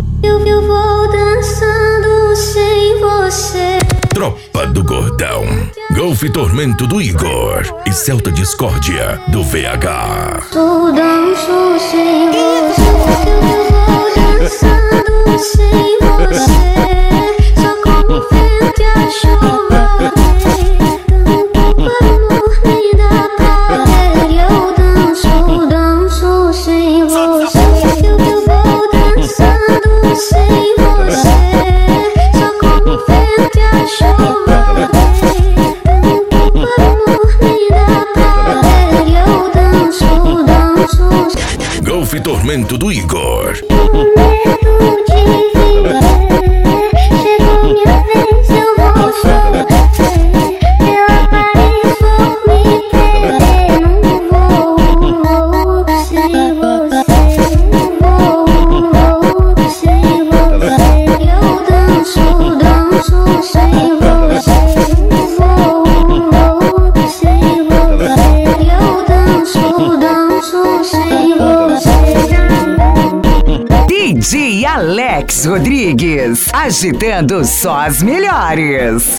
Eu vou dançando sem você. Tropa do Gordão, Golfe Tormento do Igor e Celta Discórdia do VH. Eu danço sem você. Eu vou dançando sem você. Só como vento e a chuva. Tanto amor me dá prazer. Eu danço sem você. Eu vou dançando sem você. Só como vento e a chuva. Tanto amor me dá prazer. Eu danço. Golfe Tormento do Igor. Medo de viver. Chegou minha vez, eu vou sofrer. Pela Paris vou me perder. Não vou sem você. Não vou sem você. Eu danço sem você. Não vou sem você. Eu danço sem você. DJ Alex Rodrigues, agitando só as melhores.